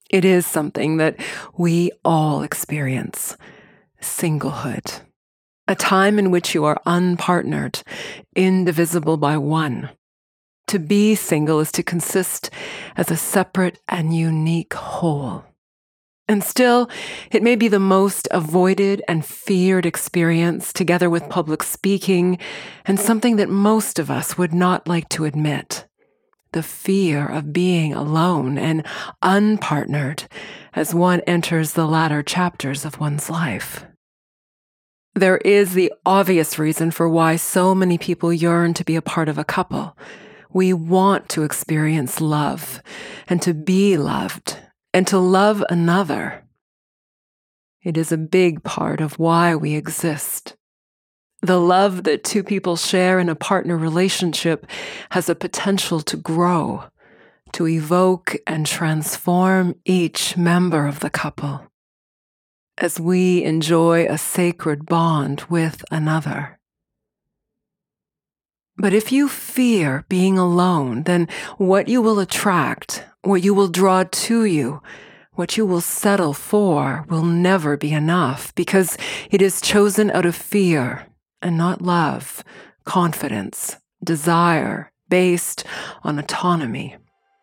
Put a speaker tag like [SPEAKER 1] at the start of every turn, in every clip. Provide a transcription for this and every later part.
[SPEAKER 1] It is something that we all experience. Singlehood. A time in which you are unpartnered, indivisible by one. To be single is to consist as a separate and unique whole. And still, it may be the most avoided and feared experience, together with public speaking, and something that most of us would not like to admit. The fear of being alone and unpartnered as one enters the latter chapters of one's life. There is the obvious reason for why so many people yearn to be a part of a couple. We want to experience love and to be loved and to love another. It is a big part of why we exist. The love that two people share in a partner relationship has a potential to grow, to evoke and transform each member of the couple as we enjoy a sacred bond with another. But if you fear being alone, then what you will attract, what you will draw to you, what you will settle for will never be enough, because it is chosen out of fear and not love, confidence, desire, based on autonomy.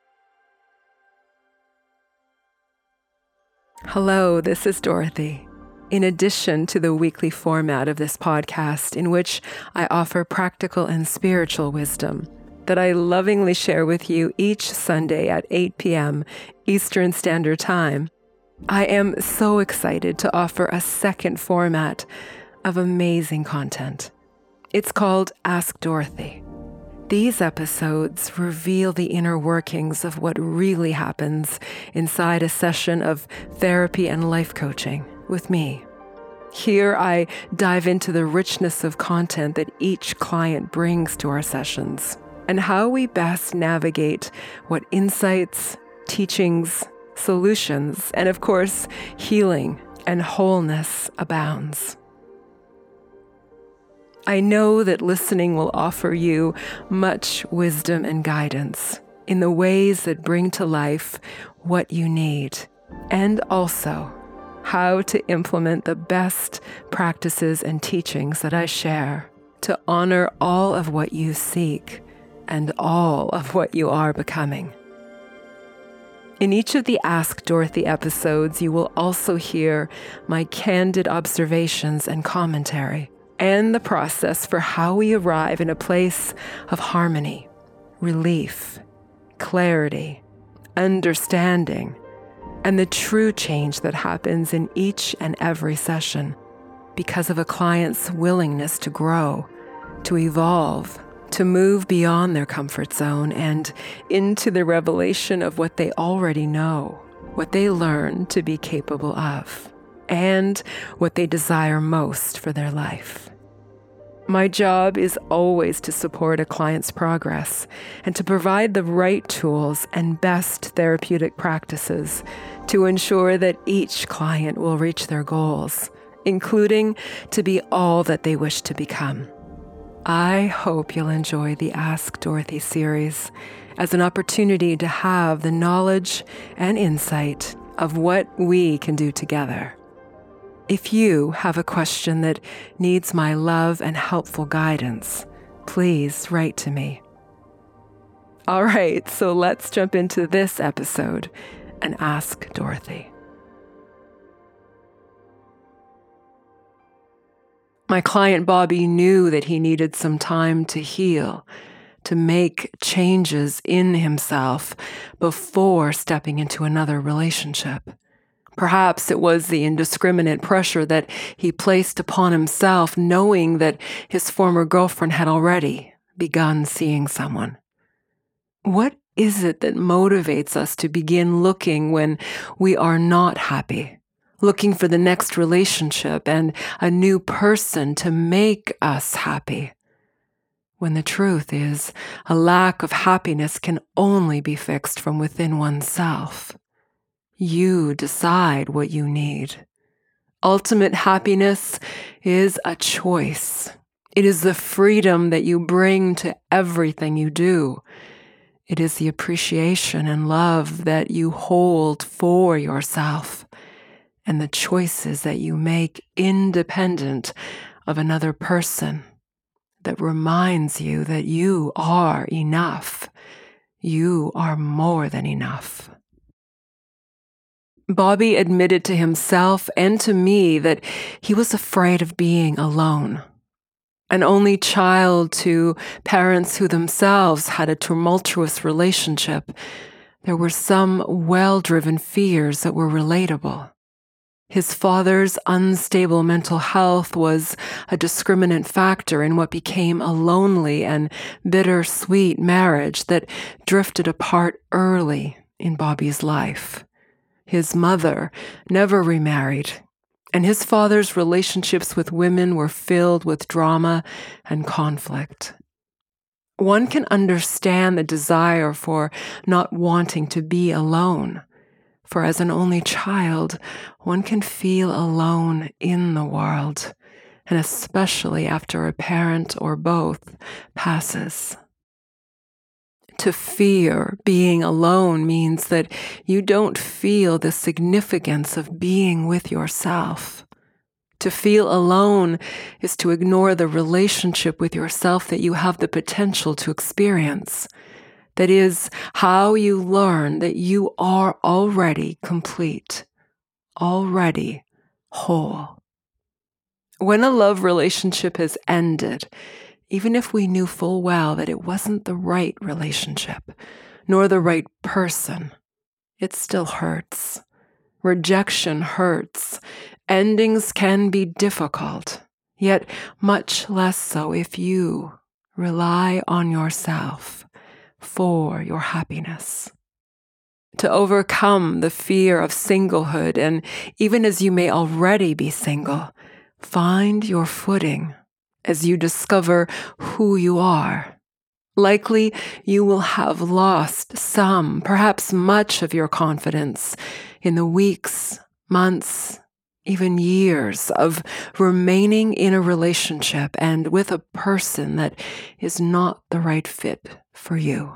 [SPEAKER 1] Hello, this is Dorothy. In addition to the weekly format of this podcast, in which I offer practical and spiritual wisdom that I lovingly share with you each Sunday at 8 p.m. Eastern Standard Time, I am so excited to offer a second format of amazing content. It's called Ask Dorothy. These episodes reveal the inner workings of what really happens inside a session of therapy and life coaching with me. Here I dive into the richness of content that each client brings to our sessions and how we best navigate what insights, teachings, solutions, and of course, healing and wholeness abounds. I know that listening will offer you much wisdom and guidance in the ways that bring to life what you need, and also how to implement the best practices and teachings that I share to honor all of what you seek and all of what you are becoming. In each of the Ask Dorothy episodes, you will also hear my candid observations and commentary, and the process for how we arrive in a place of harmony, relief, clarity, understanding, and the true change that happens in each and every session because of a client's willingness to grow, to evolve, to move beyond their comfort zone and into the revelation of what they already know, what they learn to be capable of, and what they desire most for their life. My job is always to support a client's progress and to provide the right tools and best therapeutic practices to ensure that each client will reach their goals, including to be all that they wish to become. I hope you'll enjoy the Ask Dorothy series as an opportunity to have the knowledge and insight of what we can do together. If you have a question that needs my love and helpful guidance, please write to me. All right, so let's jump into this episode and Ask Dorothy. My client Bobby knew that he needed some time to heal, to make changes in himself before stepping into another relationship. Perhaps it was the indiscriminate pressure that he placed upon himself, knowing that his former girlfriend had already begun seeing someone. What is it that motivates us to begin looking when we are not happy, looking for the next relationship and a new person to make us happy? When the truth is, a lack of happiness can only be fixed from within oneself. You decide what you need. Ultimate happiness is a choice. It is the freedom that you bring to everything you do. It is the appreciation and love that you hold for yourself and the choices that you make independent of another person that reminds you that you are enough. You are more than enough. Bobby admitted to himself and to me that he was afraid of being alone. An only child to parents who themselves had a tumultuous relationship, there were some well-driven fears that were relatable. His father's unstable mental health was a discriminant factor in what became a lonely and bittersweet marriage that drifted apart early in Bobby's life. His mother never remarried, and his father's relationships with women were filled with drama and conflict. One can understand the desire for not wanting to be alone, for as an only child, one can feel alone in the world, and especially after a parent or both passes. To fear being alone means that you don't feel the significance of being with yourself. To feel alone is to ignore the relationship with yourself that you have the potential to experience. That is how you learn that you are already complete, already whole. When a love relationship has ended, even if we knew full well that it wasn't the right relationship, nor the right person, it still hurts. Rejection hurts. Endings can be difficult, yet much less so if you rely on yourself for your happiness. To overcome the fear of singlehood, and even as you may already be single, find your footing as you discover who you are. Likely, you will have lost some, perhaps much of your confidence in the weeks, months, even years of remaining in a relationship and with a person that is not the right fit for you.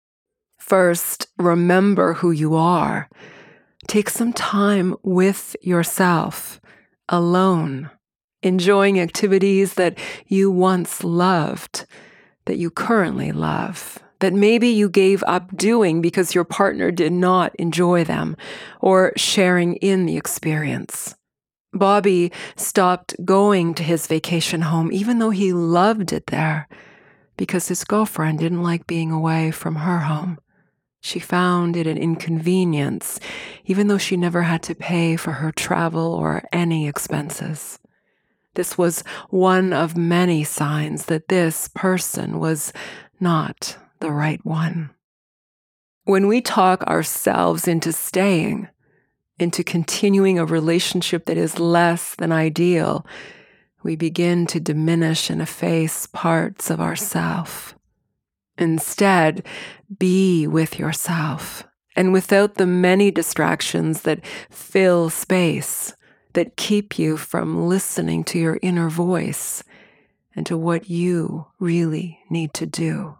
[SPEAKER 1] First, remember who you are. Take some time with yourself, alone, enjoying activities that you once loved, that you currently love, that maybe you gave up doing because your partner did not enjoy them, or sharing in the experience. Bobby stopped going to his vacation home even though he loved it there, because his girlfriend didn't like being away from her home. She found it an inconvenience, even though she never had to pay for her travel or any expenses. This was one of many signs that this person was not the right one. When we talk ourselves into staying, into continuing a relationship that is less than ideal, we begin to diminish and efface parts of ourself. Instead, be with yourself, and without the many distractions that fill space, that keep you from listening to your inner voice and to what you really need to do.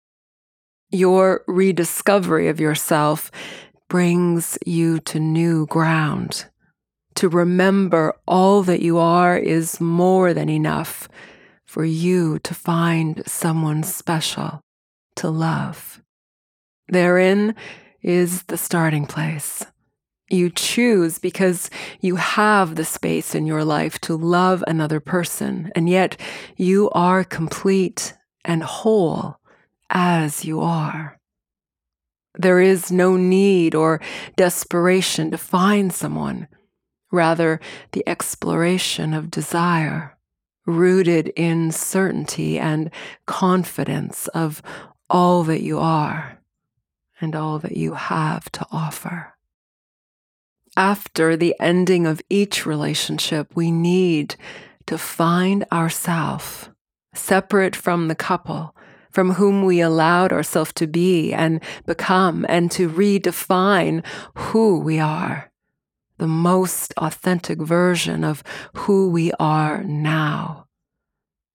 [SPEAKER 1] Your rediscovery of yourself brings you to new ground. To remember all that you are is more than enough for you to find someone special to love. Therein is the starting place. You choose because you have the space in your life to love another person, and yet you are complete and whole as you are. There is no need or desperation to find someone, rather the exploration of desire, rooted in certainty and confidence of all that you are and all that you have to offer. After the ending of each relationship, we need to find ourselves, separate from the couple, from whom we allowed ourselves to be and become, and to redefine who we are, the most authentic version of who we are now.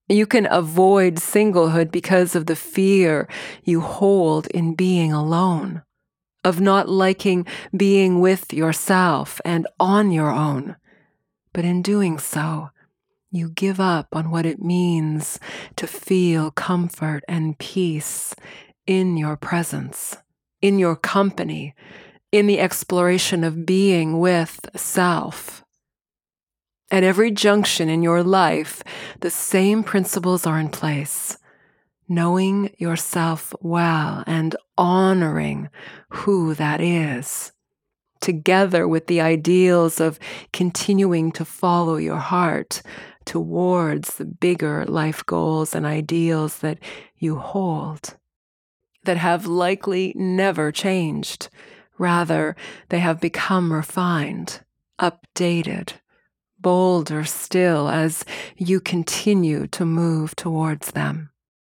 [SPEAKER 1] You can avoid singlehood because of the fear you hold in being alone, of not liking being with yourself and on your own. But in doing so, you give up on what it means to feel comfort and peace in your presence, in your company, in the exploration of being with self. At every junction in your life, the same principles are in place. Knowing yourself well and honoring who that is, together with the ideals of continuing to follow your heart towards the bigger life goals and ideals that you hold, that have likely never changed. Rather, they have become refined, updated, bolder still as you continue to move towards them.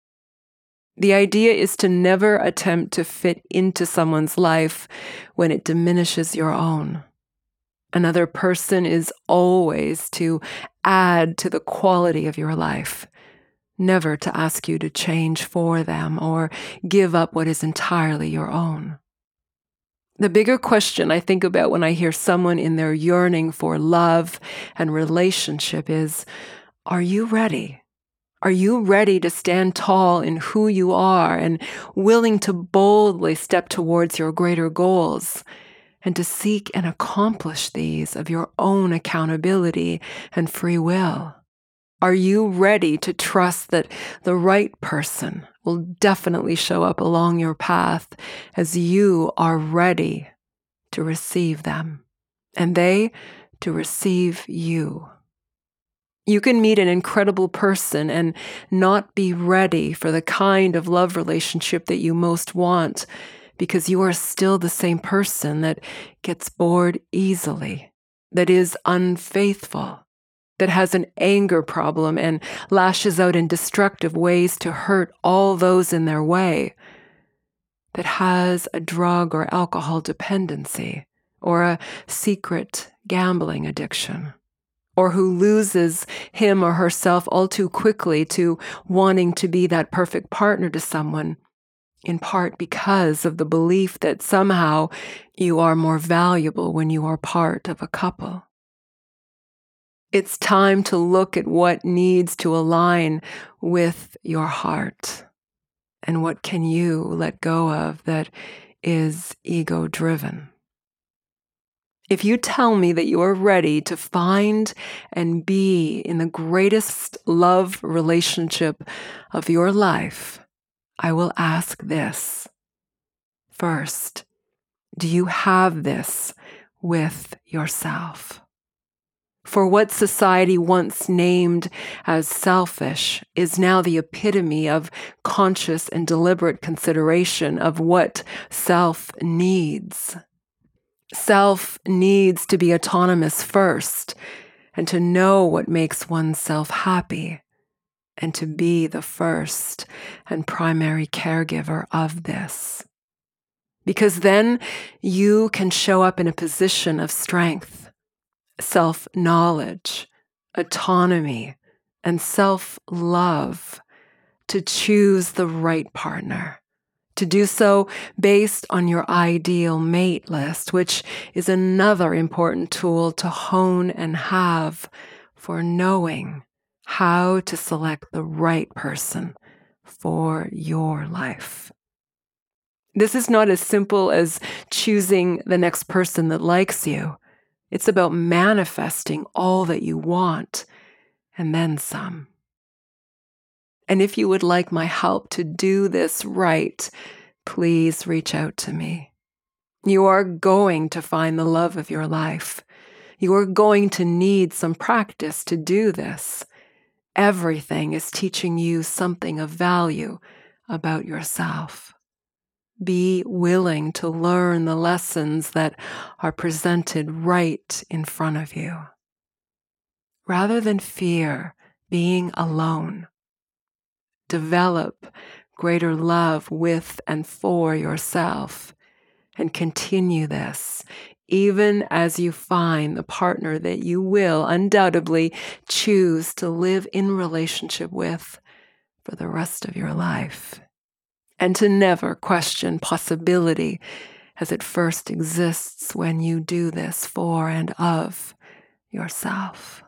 [SPEAKER 1] The idea is to never attempt to fit into someone's life when it diminishes your own. Another person is always to add to the quality of your life, never to ask you to change for them or give up what is entirely your own. The bigger question I think about when I hear someone in their yearning for love and relationship is, are you ready? Are you ready to stand tall in who you are and willing to boldly step towards your greater goals and to seek and accomplish these of your own accountability and free will? Are you ready to trust that the right person will definitely show up along your path as you are ready to receive them and they to receive you? You can meet an incredible person and not be ready for the kind of love relationship that you most want because you are still the same person that gets bored easily, that is unfaithful, that has an anger problem and lashes out in destructive ways to hurt all those in their way, that has a drug or alcohol dependency or a secret gambling addiction, or who loses him or herself all too quickly to wanting to be that perfect partner to someone, in part because of the belief that somehow you are more valuable when you are part of a couple. It's time to look at what needs to align with your heart and what can you let go of that is ego-driven. If you tell me that you are ready to find and be in the greatest love relationship of your life, I will ask this. First, do you have this with yourself? For what society once named as selfish is now the epitome of conscious and deliberate consideration of what self needs. Self needs to be autonomous first, and to know what makes oneself happy, and to be the first and primary caregiver of this. Because then you can show up in a position of strength, self-knowledge, autonomy, and self-love to choose the right partner. To do so based on your ideal mate list, which is another important tool to hone and have for knowing how to select the right person for your life. This is not as simple as choosing the next person that likes you. It's about manifesting all that you want and then some. And if you would like my help to do this right, please reach out to me. You are going to find the love of your life. You are going to need some practice to do this. Everything is teaching you something of value about yourself. Be willing to learn the lessons that are presented right in front of you. Rather than fear being alone, develop greater love with and for yourself and continue this even as you find the partner that you will undoubtedly choose to live in relationship with for the rest of your life, and to never question possibility as it first exists when you do this for and of yourself.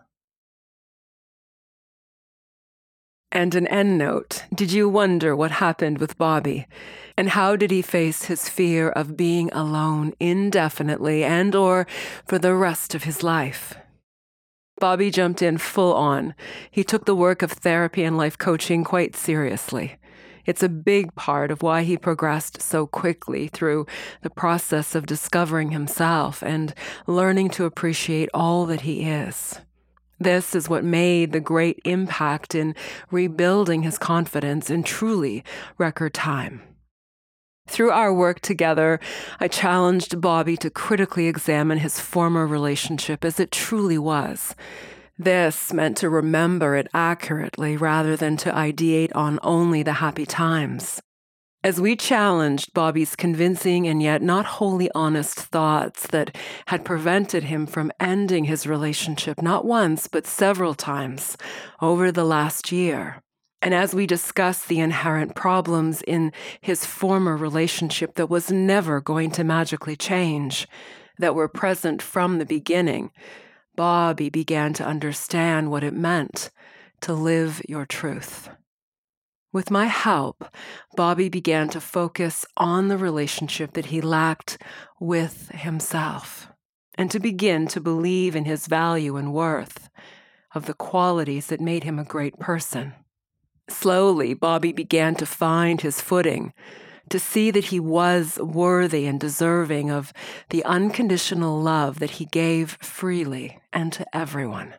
[SPEAKER 1] And an endnote: did you wonder what happened with Bobby? And how did he face his fear of being alone indefinitely and/or for the rest of his life? Bobby jumped in full on. He took the work of therapy and life coaching quite seriously. It's a big part of why he progressed so quickly through the process of discovering himself and learning to appreciate all that he is. This is what made the great impact in rebuilding his confidence in truly record time. Through our work together, I challenged Bobby to critically examine his former relationship as it truly was. This meant to remember it accurately rather than to ideate on only the happy times. As we challenged Bobby's convincing and yet not wholly honest thoughts that had prevented him from ending his relationship not once but several times over the last year, and as we discussed the inherent problems in his former relationship that was never going to magically change, that were present from the beginning, Bobby began to understand what it meant to live your truth. With my help, Bobby began to focus on the relationship that he lacked with himself, and to begin to believe in his value and worth, of the qualities that made him a great person. Slowly, Bobby began to find his footing, to see that he was worthy and deserving of the unconditional love that he gave freely and to everyone.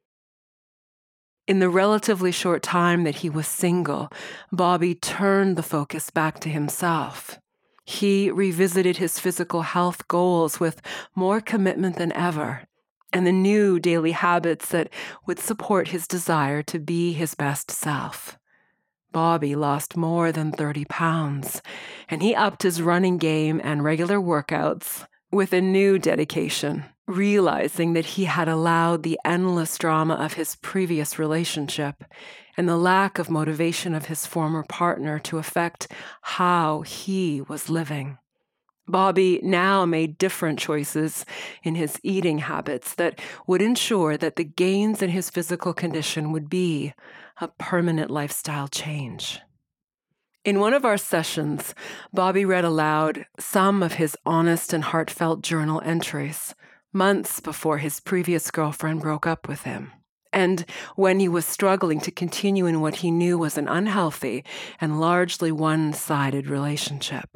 [SPEAKER 1] In the relatively short time that he was single, Bobby turned the focus back to himself. He revisited his physical health goals with more commitment than ever, and the new daily habits that would support his desire to be his best self. Bobby lost more than 30 pounds, and he upped his running game and regular workouts with a new dedication, realizing that he had allowed the endless drama of his previous relationship and the lack of motivation of his former partner to affect how he was living. Bobby now made different choices in his eating habits that would ensure that the gains in his physical condition would be a permanent lifestyle change. In one of our sessions, Bobby read aloud some of his honest and heartfelt journal entries, months before his previous girlfriend broke up with him, and when he was struggling to continue in what he knew was an unhealthy and largely one-sided relationship.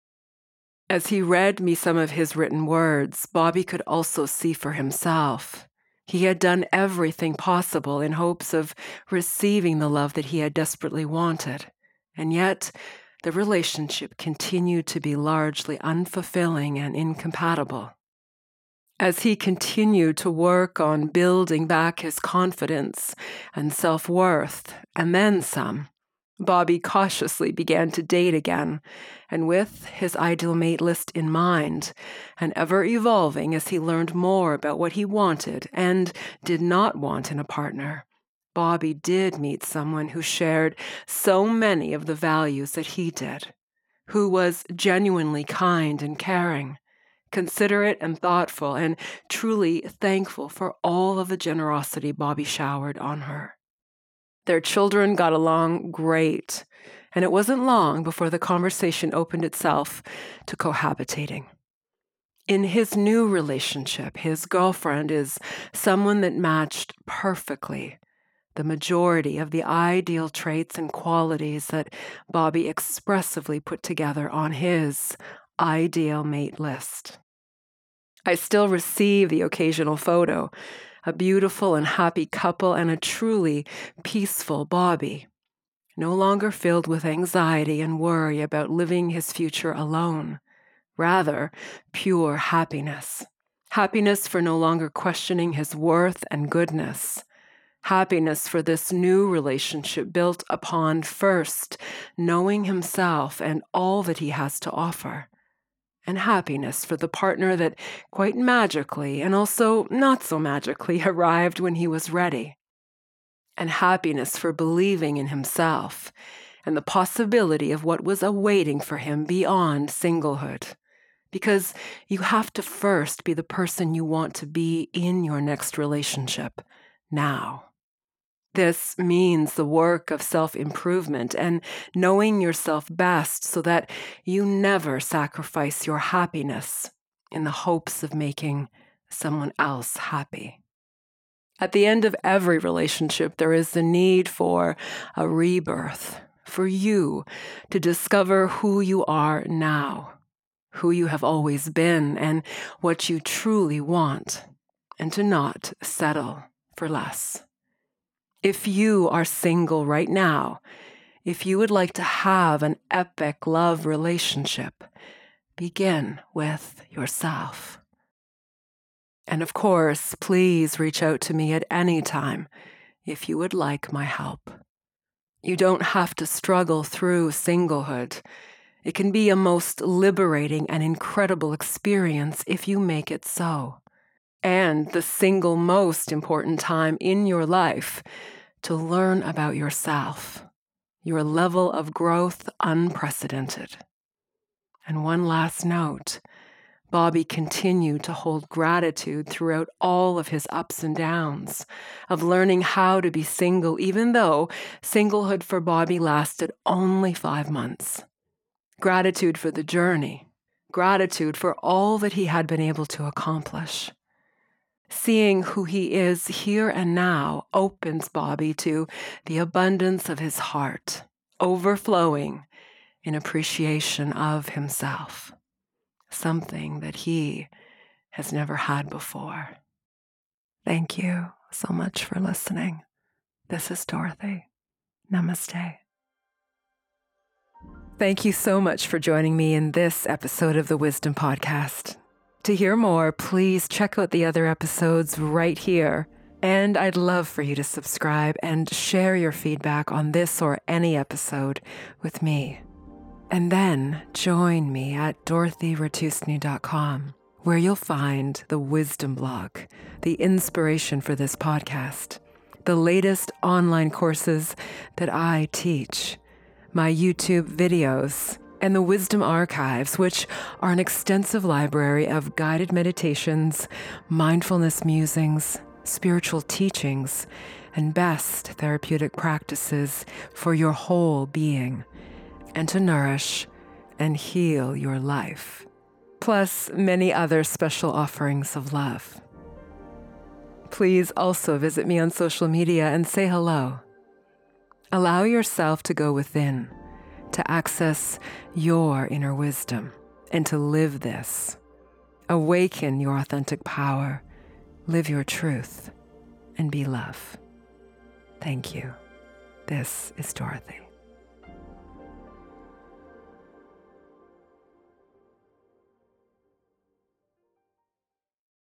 [SPEAKER 1] As he read me some of his written words, Bobby could also see for himself. He had done everything possible in hopes of receiving the love that he had desperately wanted, and yet the relationship continued to be largely unfulfilling and incompatible. As he continued to work on building back his confidence and self-worth, and then some, Bobby cautiously began to date again, and with his ideal mate list in mind, and ever evolving as he learned more about what he wanted and did not want in a partner, Bobby did meet someone who shared so many of the values that he did, who was genuinely kind and caring, considerate and thoughtful, and truly thankful for all of the generosity Bobby showered on her. Their children got along great, and it wasn't long before the conversation opened itself to cohabitating. In his new relationship, his girlfriend is someone that matched perfectly the majority of the ideal traits and qualities that Bobby expressively put together on his ideal mate list. I still receive the occasional photo, a beautiful and happy couple and a truly peaceful Bobby, no longer filled with anxiety and worry about living his future alone. Rather, pure happiness. Happiness for no longer questioning his worth and goodness. Happiness for this new relationship built upon first knowing himself and all that he has to offer, and happiness for the partner that quite magically and also not so magically arrived when he was ready. And happiness for believing in himself and the possibility of what was awaiting for him beyond singlehood. Because you have to first be the person you want to be in your next relationship now. This means the work of self-improvement and knowing yourself best so that you never sacrifice your happiness in the hopes of making someone else happy. At the end of every relationship, there is the need for a rebirth, for you to discover who you are now, who you have always been, and what you truly want, and to not settle for less. If you are single right now, if you would like to have an epic love relationship, begin with yourself. And of course, please reach out to me at any time if you would like my help. You don't have to struggle through singlehood. It can be a most liberating and incredible experience if you make it so. And the single most important time in your life to learn about yourself, your level of growth unprecedented. And one last note, Bobby continued to hold gratitude throughout all of his ups and downs of learning how to be single, even though singlehood for Bobby lasted only 5 months. Gratitude for the journey, gratitude for all that he had been able to accomplish. Seeing who he is here and now opens Bobby to the abundance of his heart, overflowing in appreciation of himself, something that he has never had before. Thank you so much for listening. This is Dorothy. Namaste. Thank you so much for joining me in this episode of the Wisdom Podcast. To hear more, please check out the other episodes right here. And I'd love for you to subscribe and share your feedback on this or any episode with me. And then join me at dorothyratusny.com, where you'll find the Wisdom blog, the inspiration for this podcast, the latest online courses that I teach, my YouTube videos, and the Wisdom Archives, which are an extensive library of guided meditations, mindfulness musings, spiritual teachings, and best therapeutic practices for your whole being, and to nourish and heal your life, plus many other special offerings of love. Please also visit me on social media and say hello. Allow yourself to go within, to access your inner wisdom, and to live this. Awaken your authentic power, live your truth, and be love. Thank you. This is Dorothy.